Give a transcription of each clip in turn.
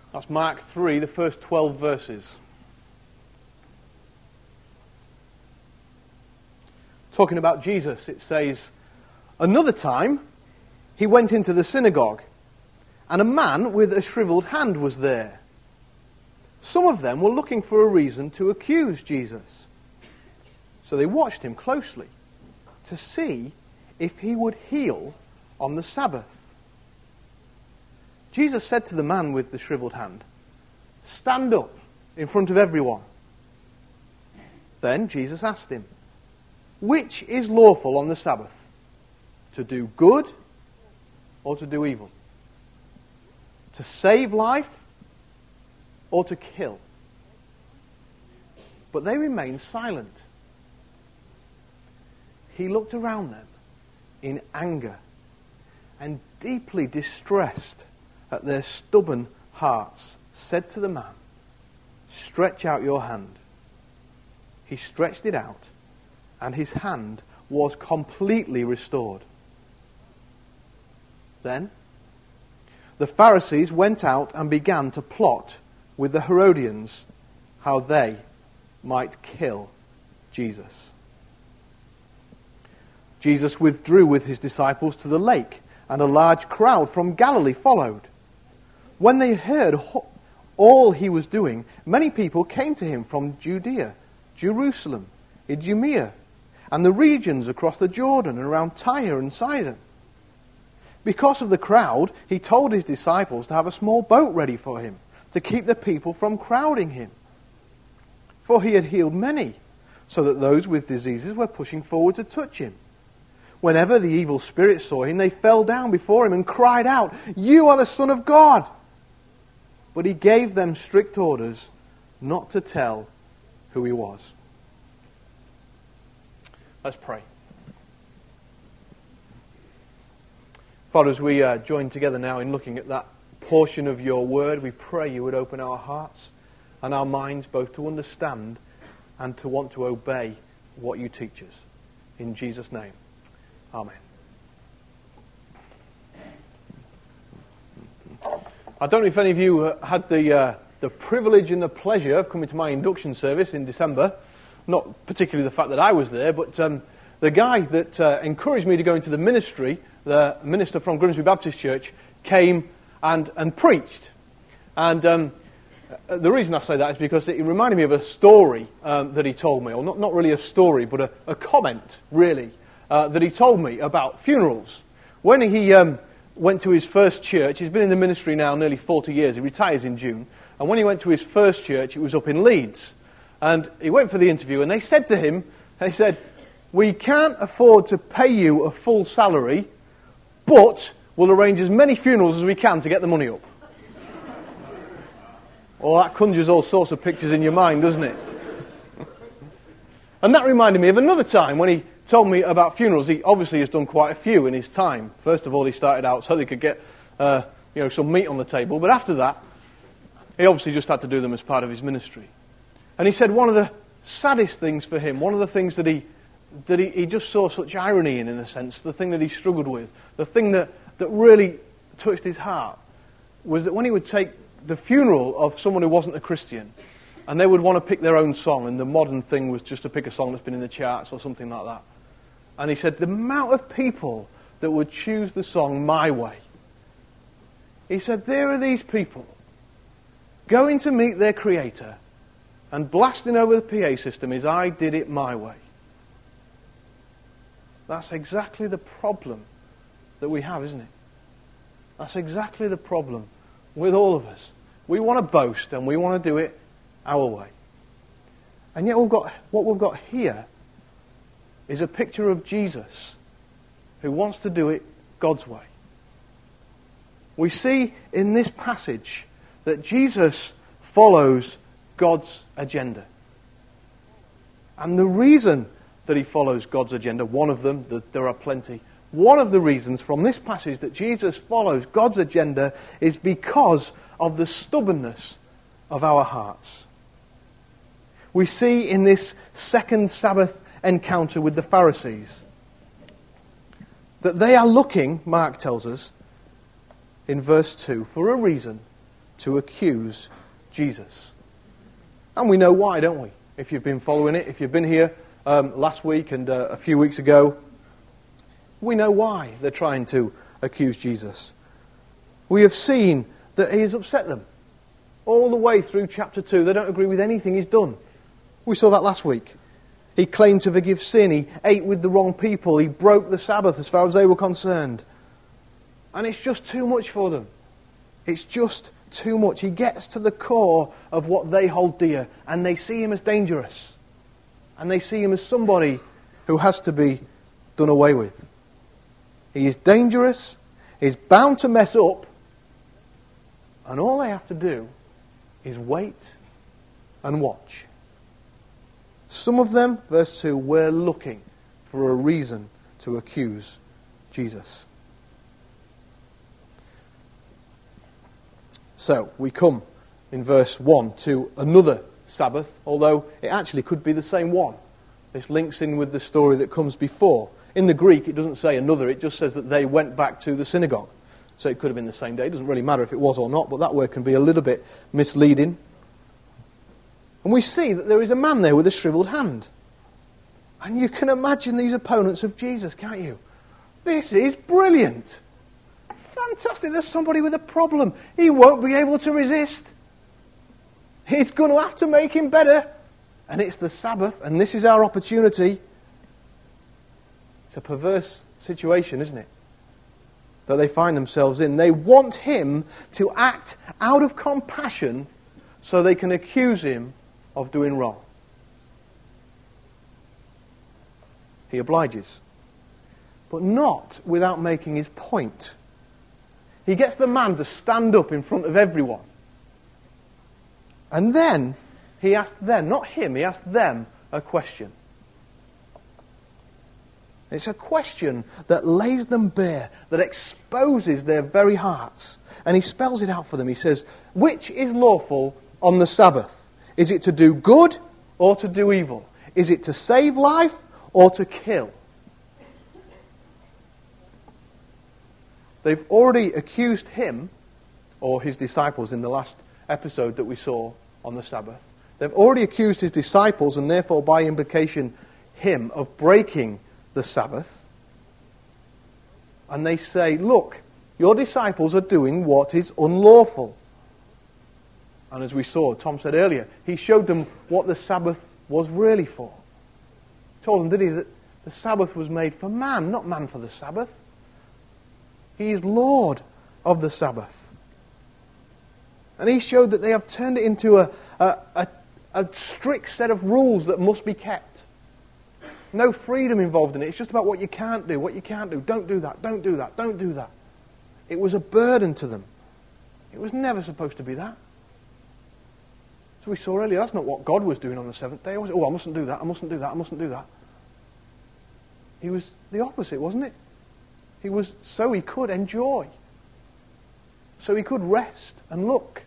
That's Mark 3, the first 12 verses. Talking about Jesus, it says, "Another time he went into the synagogue, and a man with a shriveled hand was there. Some of them were looking for a reason to accuse Jesus. So they watched him closely to see if he would heal on the Sabbath. Jesus said to the man with the shriveled hand, 'Stand up in front of everyone.' Then Jesus asked him, 'Which is lawful on the Sabbath? To do good or to do evil? To save life or to kill?' But they remained silent. He looked around them in anger and deeply distressed at their stubborn hearts, said to the man, 'Stretch out your hand.' He stretched it out, and his hand was completely restored. Then the Pharisees went out and began to plot with the Herodians how they might kill Jesus. Jesus withdrew with his disciples to the lake, and a large crowd from Galilee followed. When they heard all he was doing, many people came to him from Judea, Jerusalem, Idumea, and the regions across the Jordan and around Tyre and Sidon. Because of the crowd, he told his disciples to have a small boat ready for him, to keep the people from crowding him. For he had healed many, so that those with diseases were pushing forward to touch him. Whenever the evil spirits saw him, they fell down before him and cried out, 'You are the Son of God!' But he gave them strict orders not to tell who he was." Let's pray. Father, as we join together now in looking at that portion of your word, we pray you would open our hearts and our minds both to understand and to want to obey what you teach us. In Jesus' name, amen. I don't know if any of you had the privilege and the pleasure of coming to my induction service in December. Not particularly the fact that I was there, but the guy that encouraged me to go into the ministry, the minister from Grimsby Baptist Church, came and preached. And the reason I say that is because it reminded me of a story that he told me, or not really a story, but a comment, really, that he told me about funerals. When he went to his first church, he's been in the ministry now nearly 40 years, he retires in June, and when he went to his first church, it was up in Leeds. And he went for the interview, and they said to him, "We can't afford to pay you a full salary, but we'll arrange as many funerals as we can to get the money up." Well, that conjures all sorts of pictures in your mind, doesn't it? And that reminded me of another time when he told me about funerals. He obviously has done quite a few in his time. First of all, he started out so they could get some meat on the table, but after that, he obviously just had to do them as part of his ministry. And he said one of the saddest things for him, one of the things that he just saw such irony in a sense, the thing that he struggled with, the thing that really touched his heart, was that when he would take the funeral of someone who wasn't a Christian, and they would want to pick their own song, and the modern thing was just to pick a song that's been in the charts or something like that. And he said the amount of people that would choose the song My Way. He said there are these people going to meet their Creator and blasting over the PA system is I did it my way. That's exactly the problem that we have, isn't it? That's exactly the problem with all of us. We want to boast and we want to do it our way. And yet what we've got here is a picture of Jesus who wants to do it God's way. We see in this passage that Jesus follows God's agenda. And the reason that he follows God's agenda, one of them, there are plenty, one of the reasons from this passage that Jesus follows God's agenda is because of the stubbornness of our hearts. We see in this second Sabbath encounter with the Pharisees that they are looking, Mark tells us, in verse 2, for a reason to accuse Jesus. And we know why, don't we? If you've been following it, if you've been here last week and a few weeks ago, we know why they're trying to accuse Jesus. We have seen that he has upset them. All the way through chapter 2, they don't agree with anything he's done. We saw that last week. He claimed to forgive sin. He ate with the wrong people. He broke the Sabbath as far as they were concerned. And it's just too much for them. It's just too much. He gets to the core of what they hold dear, and they see him as dangerous. And they see him as somebody who has to be done away with. He is dangerous. He's bound to mess up. And all they have to do is wait and watch. Some of them, verse 2, were looking for a reason to accuse Jesus. So, we come in verse 1 to another Sabbath, although it actually could be the same one. This links in with the story that comes before. In the Greek, it doesn't say another, it just says that they went back to the synagogue. So it could have been the same day. It doesn't really matter if it was or not, but that word can be a little bit misleading. And we see that there is a man there with a shriveled hand. And you can imagine these opponents of Jesus, can't you? This is brilliant. Fantastic. There's somebody with a problem. He won't be able to resist. He's going to have to make him better. And it's the Sabbath, and this is our opportunity. It's a perverse situation, isn't it? That they find themselves in. They want him to act out of compassion so they can accuse him of doing wrong. He obliges. But not without making his point. He gets the man to stand up in front of everyone. And then he asked them, not him, he asked them a question. It's a question that lays them bare, that exposes their very hearts. And he spells it out for them. He says, which is lawful on the Sabbath? Is it to do good or to do evil? Is it to save life or to kill? They've already accused him, or his disciples in the last episode that we saw on the Sabbath. They've already accused his disciples, and therefore by implication him, of breaking the Sabbath. And they say, look, your disciples are doing what is unlawful. And as we saw, Tom said earlier, he showed them what the Sabbath was really for. He told them, did he, that the Sabbath was made for man, not man for the Sabbath. He is Lord of the Sabbath. And he showed that they have turned it into a strict set of rules that must be kept. No freedom involved in it. It's just about what you can't do, what you can't do. Don't do that, don't do that, don't do that. It was a burden to them. It was never supposed to be that. So we saw earlier, that's not what God was doing on the seventh day. I mustn't do that, I mustn't do that, I mustn't do that. He was the opposite, wasn't it? He was so he could enjoy. So he could rest and look.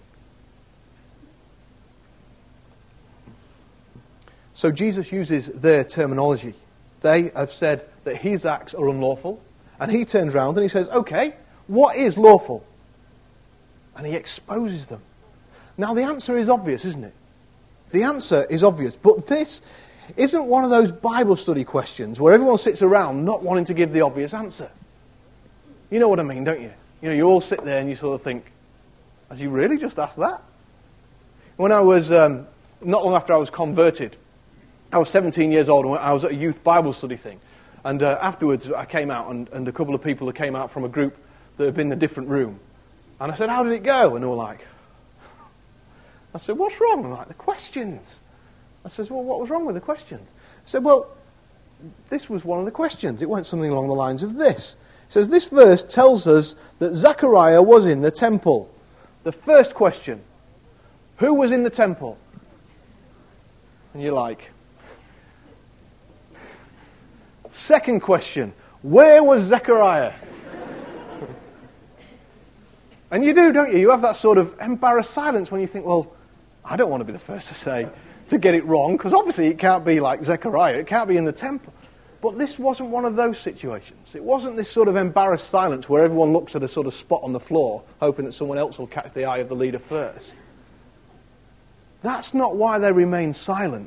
So Jesus uses their terminology. They have said that his acts are unlawful. And he turns around and he says, okay, what is lawful? And he exposes them. Now the answer is obvious, isn't it? The answer is obvious. But this isn't one of those Bible study questions where everyone sits around not wanting to give the obvious answer. You know what I mean, don't you? You know, you all sit there and you sort of think, has he really just asked that? When I was, not long after I was converted, I was 17 years old and I was at a youth Bible study thing. And afterwards I came out and a couple of people that came out from a group that had been in a different room. And I said, how did it go? And they were like, I said, what's wrong? And like, the questions. I said, well, what was wrong with the questions? I said, well, this was one of the questions. It went something along the lines of this. It says, this verse tells us that Zechariah was in the temple. The first question, who was in the temple? And you're like, second question, where was Zechariah? And you do, don't you? You have that sort of embarrassed silence when you think, well, I don't want to be the first to say, to get it wrong, because obviously it can't be like Zechariah. It can't be in the temple. But this wasn't one of those situations. It wasn't this sort of embarrassed silence where everyone looks at a sort of spot on the floor, hoping that someone else will catch the eye of the leader first. That's not why they remain silent.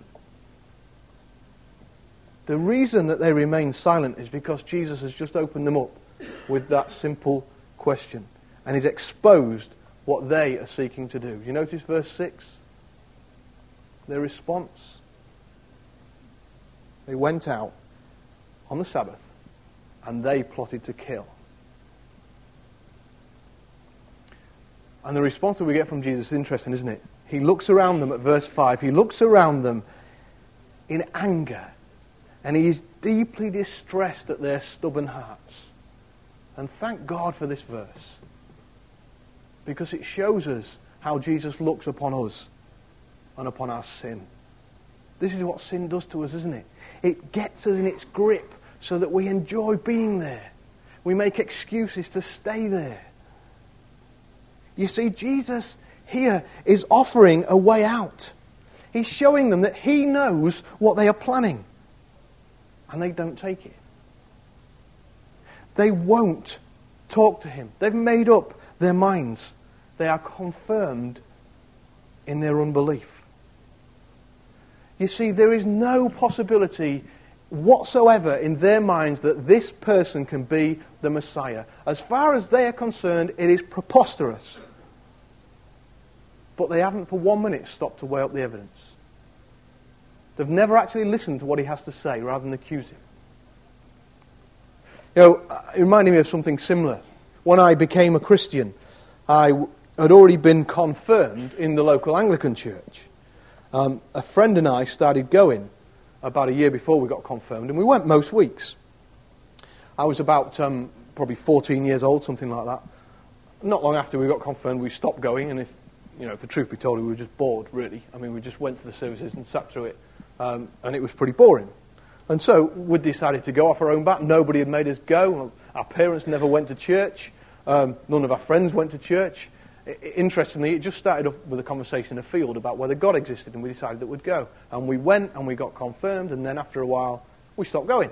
The reason that they remain silent is because Jesus has just opened them up with that simple question. And he's exposed what they are seeking to do. You notice verse 6? Their response. They went out on the Sabbath and they plotted to kill. And the response that we get from Jesus is interesting, isn't it? He looks around them at verse 5. He looks around them in anger. And he is deeply distressed at their stubborn hearts. And thank God for this verse. Because it shows us how Jesus looks upon us and upon our sin. This is what sin does to us, isn't it? It gets us in its grip so that we enjoy being there. We make excuses to stay there. You see, Jesus here is offering a way out. He's showing them that he knows what they are planning. And they don't take it. They won't talk to him. They've made up their minds. They are confirmed in their unbelief. You see, there is no possibility whatsoever in their minds that this person can be the Messiah. As far as they are concerned, it is preposterous. But they haven't for 1 minute stopped to weigh up the evidence. They've never actually listened to what he has to say rather than accuse him. You know, it reminded me of something similar. When I became a Christian, I had already been confirmed in the local Anglican church. A friend and I started going about a year before we got confirmed, and we went most weeks. I was about probably 14 years old, something like that. Not long after we got confirmed, we stopped going, and if the truth be told, we were just bored, really. I mean, we just went to the services and sat through it. And it was pretty boring. And so we decided to go off our own bat. Nobody had made us go. Our parents never went to church. None of our friends went to church. Interestingly, it just started off with a conversation in a field about whether God existed, and we decided that we'd go. And we went, and we got confirmed, and then after a while, we stopped going.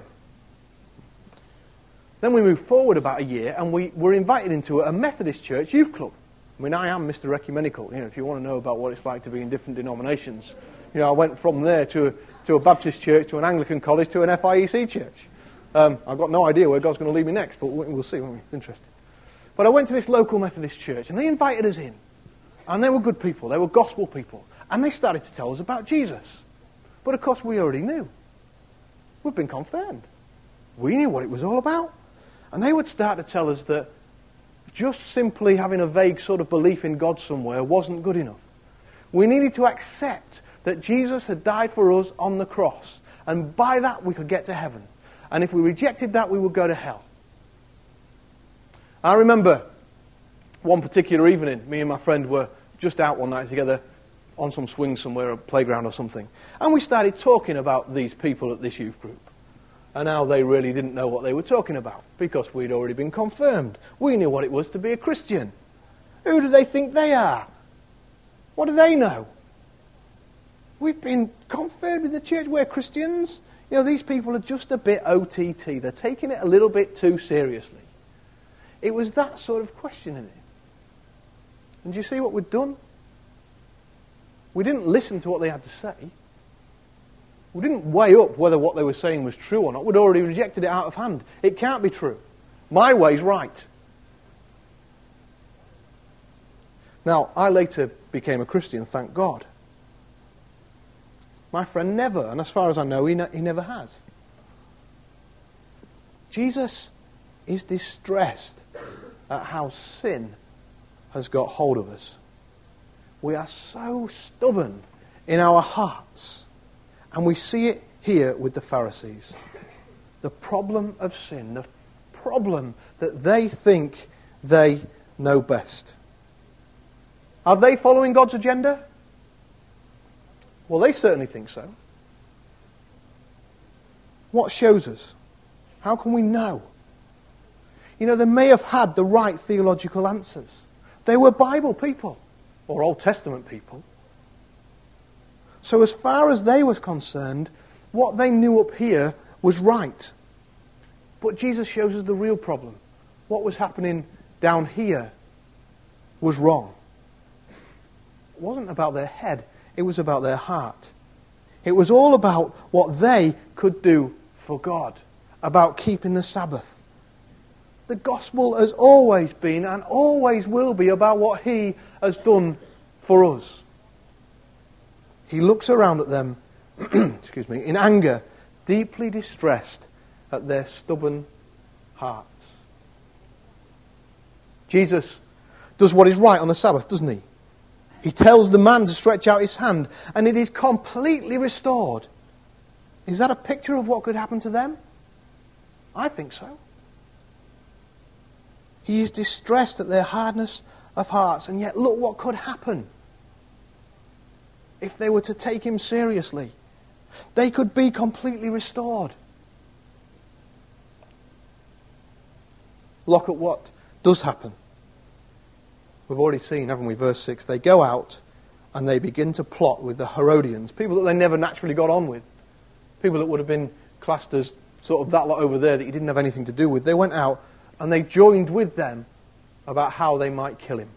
Then we moved forward about a year, and we were invited into a Methodist church youth club. I mean, I am Mr. Ecumenical. If you want to know about what it's like to be in different denominations. I went from there to a Baptist church, to an Anglican college, to an FIEC church. I've got no idea where God's going to lead me next, but we'll see, won't we? Interesting. But I went to this local Methodist church, and they invited us in. And they were good people. They were gospel people. And they started to tell us about Jesus. But of course, we already knew. We'd been confirmed. We knew what it was all about. And they would start to tell us that just simply having a vague sort of belief in God somewhere wasn't good enough. We needed to accept that Jesus had died for us on the cross. And by that we could get to heaven. And if we rejected that, we would go to hell. I remember one particular evening, me and my friend were just out one night together on some swing somewhere, a playground or something. And we started talking about these people at this youth group. And how they really didn't know what they were talking about. Because we'd already been confirmed. We knew what it was to be a Christian. Who do they think they are? What do they know? We've been confirmed in the church. We're Christians. These people are just a bit OTT. They're taking it a little bit too seriously. It was that sort of question in it. And do you see what we'd done? We didn't listen to what they had to say. We didn't weigh up whether what they were saying was true or not. We'd already rejected it out of hand. It can't be true. My way's right. Now, I later became a Christian, thank God. My friend never, and as far as I know, he never has. Jesus is distressed at how sin has got hold of us. We are so stubborn in our hearts. And we see it here with the Pharisees. The problem of sin, the problem that they think they know best. Are they following God's agenda? Well, they certainly think so. What shows us? How can we know? They may have had the right theological answers. They were Bible people, or Old Testament people. So as far as they were concerned, what they knew up here was right. But Jesus shows us the real problem. What was happening down here was wrong. It wasn't about their head, it was about their heart. It was all about what they could do for God, about keeping the Sabbath. The gospel has always been and always will be about what He has done for us. He looks around at them, in anger, deeply distressed at their stubborn hearts. Jesus does what is right on the Sabbath, doesn't he? He tells the man to stretch out his hand, and it is completely restored. Is that a picture of what could happen to them? I think so. He is distressed at their hardness of hearts, and yet look what could happen if they were to take him seriously. They could be completely restored. Look at what does happen. We've already seen, haven't we, verse 6, they go out and they begin to plot with the Herodians, people that they never naturally got on with, people that would have been classed as sort of that lot over there that he didn't have anything to do with. They went out and they joined with them about how they might kill him.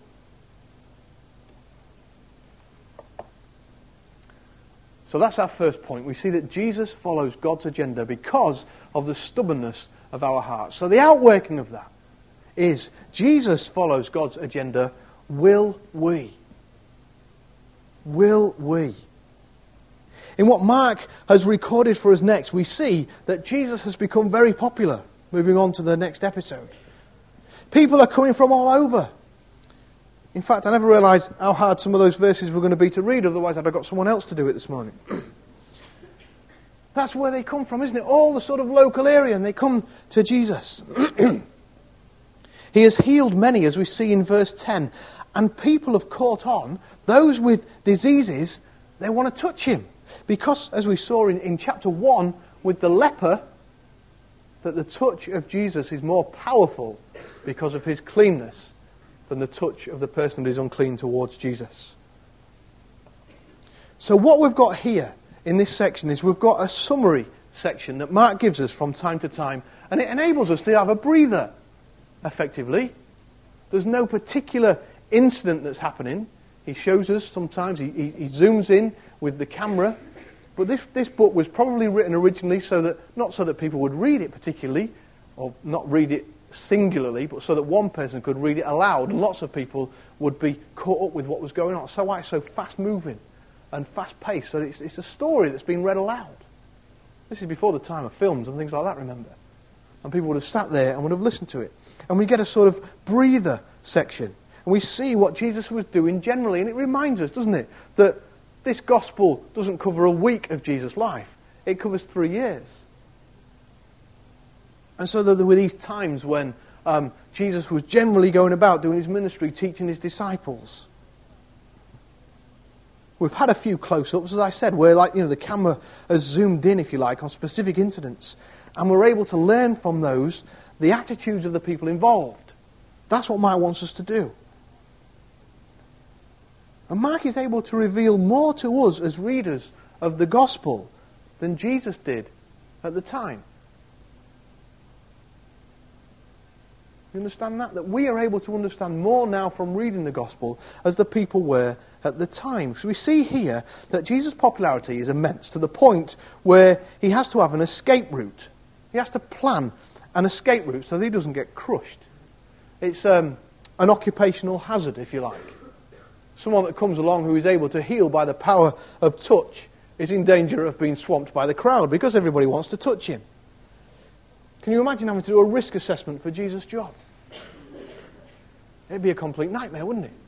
So that's our first point. We see that Jesus follows God's agenda because of the stubbornness of our hearts. So the outworking of that is Jesus follows God's agenda. Will we? Will we? In what Mark has recorded for us next, we see that Jesus has become very popular. Moving on to the next episode. People are coming from all over. In fact, I never realised how hard some of those verses were going to be to read, otherwise I'd have got someone else to do it this morning. That's where they come from, isn't it? All the sort of local area, and they come to Jesus. He has healed many, as we see in verse 10, and people have caught on. Those with diseases, they want to touch him. Because, as we saw in chapter 1 with the leper, that the touch of Jesus is more powerful because of his cleanness than the touch of the person that is unclean towards Jesus. So what we've got here in this section is we've got a summary section that Mark gives us from time to time, and it enables us to have a breather, effectively. There's no particular incident that's happening. He shows us sometimes, he zooms in with the camera, but this book was probably written originally not so that people would read it particularly, or not read it singularly, but so that one person could read it aloud, and lots of people would be caught up with what was going on. So why it's so fast-moving and fast-paced. So it's a story that's been read aloud. This is before the time of films and things like that, remember? And people would have sat there and would have listened to it. And we get a sort of breather section. And we see what Jesus was doing generally. And it reminds us, doesn't it, that this gospel doesn't cover a week of Jesus' life. It covers 3 years. And so there were these times when Jesus was generally going about doing his ministry, teaching his disciples. We've had a few close-ups, as I said, where the camera has zoomed in, if you like, on specific incidents. And we're able to learn from those the attitudes of the people involved. That's what Mark wants us to do. And Mark is able to reveal more to us as readers of the gospel than Jesus did at the time. You understand that? That we are able to understand more now from reading the gospel as the people were at the time. So we see here that Jesus' popularity is immense to the point where he has to have an escape route. He has to plan an escape route so that he doesn't get crushed. It's an occupational hazard, if you like. Someone that comes along who is able to heal by the power of touch is in danger of being swamped by the crowd because everybody wants to touch him. Can you imagine having to do a risk assessment for Jesus' job? It'd be a complete nightmare, wouldn't it?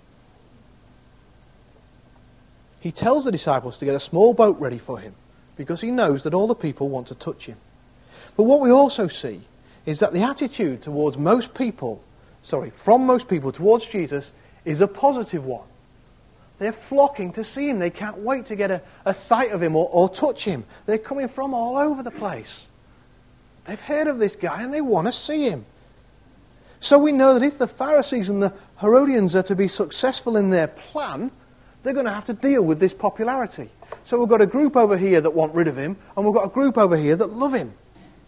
He tells the disciples to get a small boat ready for him because he knows that all the people want to touch him. But what we also see is that the attitude towards from most people towards Jesus is a positive one. They're flocking to see him. They can't wait to get a sight of him or touch him. They're coming from all over the place. They've heard of this guy and they want to see him. So we know that if the Pharisees and the Herodians are to be successful in their plan, they're going to have to deal with this popularity. So we've got a group over here that want rid of him, and we've got a group over here that love him.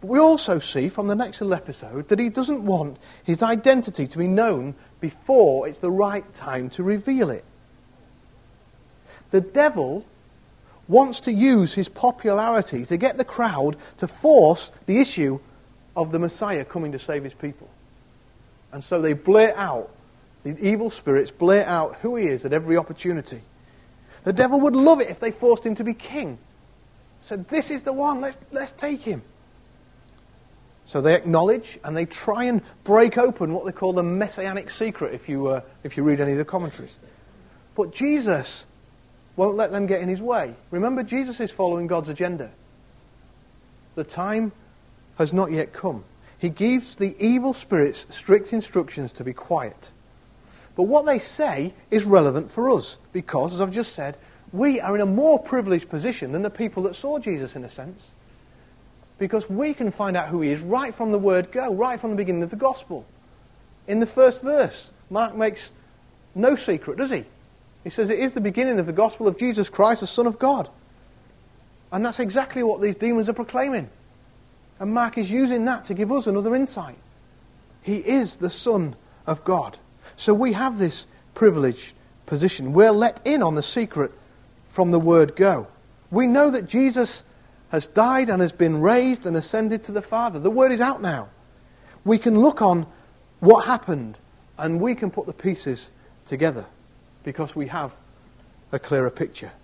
But we also see from the next little episode that he doesn't want his identity to be known before it's the right time to reveal it. The devil wants to use his popularity to get the crowd to force the issue of the Messiah coming to save his people. And so they blurt out, the evil spirits blurt out who he is at every opportunity. The devil would love it if they forced him to be king. Said, this is the one, let's take him. So they acknowledge and they try and break open what they call the messianic secret, if you read any of the commentaries. But Jesus won't let them get in his way. Remember, Jesus is following God's agenda. The time has not yet come. He gives the evil spirits strict instructions to be quiet. But what they say is relevant for us, because, as I've just said, we are in a more privileged position than the people that saw Jesus, in a sense. Because we can find out who he is right from the word go, right from the beginning of the gospel. In the first verse, Mark makes no secret, does he? He says it is the beginning of the gospel of Jesus Christ, the Son of God. And that's exactly what these demons are proclaiming. And Mark is using that to give us another insight. He is the Son of God. So we have this privileged position. We're let in on the secret from the word go. We know that Jesus has died and has been raised and ascended to the Father. The word is out now. We can look on what happened and we can put the pieces together because we have a clearer picture.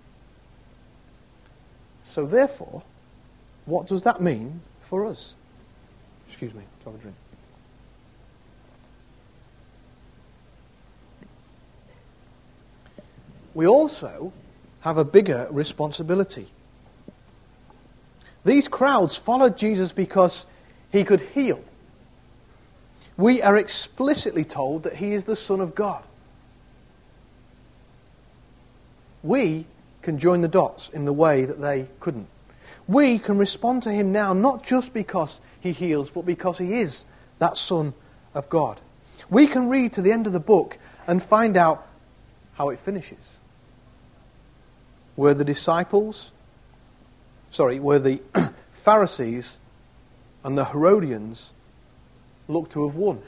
So therefore, what does that mean for us? Excuse me, let's have a drink. We also have a bigger responsibility. These crowds followed Jesus because he could heal. We are explicitly told that he is the Son of God. We can join the dots in the way that they couldn't. We can respond to him now not just because he heals, but because he is that Son of God. We can read to the end of the book and find out how it finishes. Were the Pharisees and the Herodians look to have won.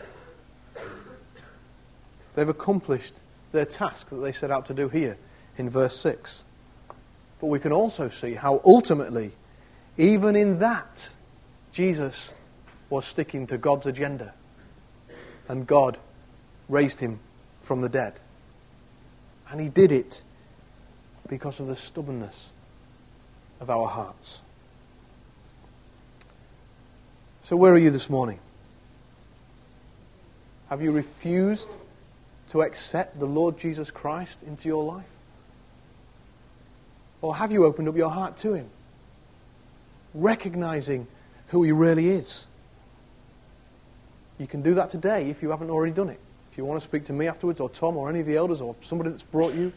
They've accomplished their task that they set out to do here in verse 6. But we can also see how ultimately, even in that, Jesus was sticking to God's agenda. And God raised him from the dead. And he did it because of the stubbornness of our hearts. So where are you this morning? Have you refused to accept the Lord Jesus Christ into your life? Or have you opened up your heart to him, recognizing who he really is? You can do that today if you haven't already done it. If you want to speak to me afterwards, or Tom, or any of the elders, or somebody that's brought you.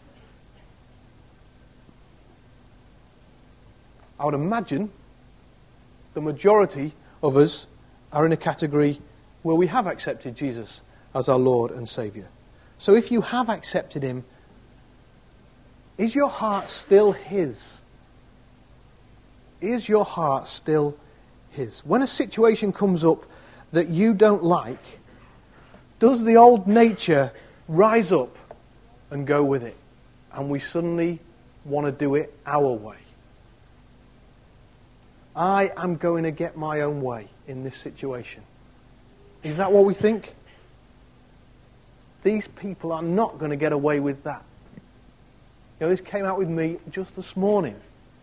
I would imagine the majority of us are in a category where we have accepted Jesus as our Lord and Saviour. So if you have accepted him, is your heart still his? Is your heart still his? When a situation comes up that you don't like, does the old nature rise up and go with it? And we suddenly want to do it our way. I am going to get my own way in this situation. Is that what we think? These people are not going to get away with that. You know, this came out with me just this morning.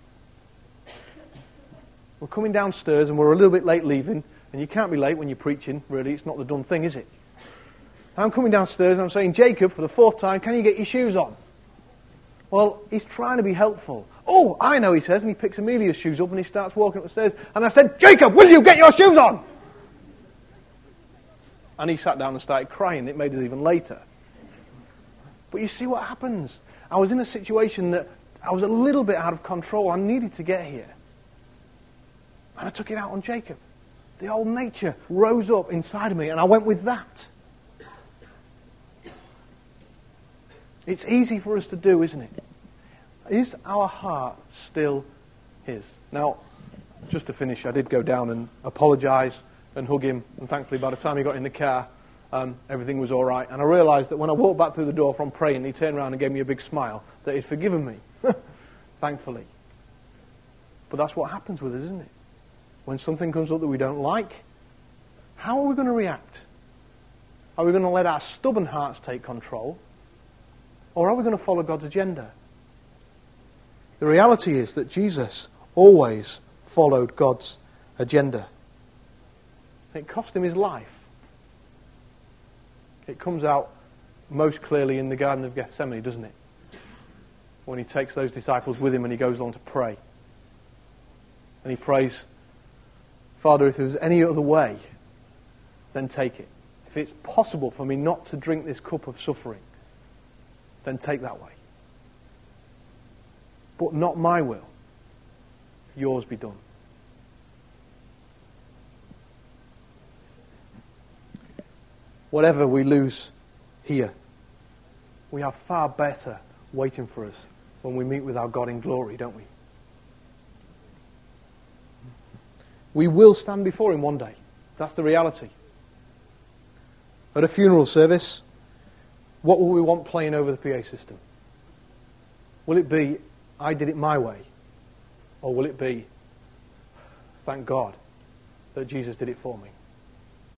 We're coming downstairs and we're a little bit late leaving, and you can't be late when you're preaching, really. It's not the done thing, is it? I'm coming downstairs and I'm saying, Jacob, for the fourth time, can you get your shoes on? Well, he's trying to be helpful. Oh, I know, he says, and he picks Amelia's shoes up and he starts walking up the stairs. And I said, Jacob, will you get your shoes on? And he sat down and started crying. It made us even later. But you see what happens. I was in a situation that I was a little bit out of control. I needed to get here. And I took it out on Jacob. The old nature rose up inside of me and I went with that. It's easy for us to do, isn't it? Is our heart still his? Now, just to finish, I did go down and apologise and hug him, and thankfully by the time he got in the car, everything was all right. And I realised that when I walked back through the door from praying, he turned around and gave me a big smile, that he'd forgiven me, thankfully. But that's what happens with us, isn't it? When something comes up that we don't like, how are we going to react? Are we going to let our stubborn hearts take control? Or are we going to follow God's agenda? The reality is that Jesus always followed God's agenda. It cost him his life. It comes out most clearly in the Garden of Gethsemane, doesn't it? When he takes those disciples with him and he goes on to pray. And he prays, Father, if there's any other way, then take it. If it's possible for me not to drink this cup of suffering, then take that way. But not my will, yours be done. Whatever we lose here, we have far better waiting for us when we meet with our God in glory, don't we? We will stand before him one day. That's the reality. At a funeral service, what will we want playing over the PA system? Will it be, I did it my way? Or will it be, thank God that Jesus did it for me?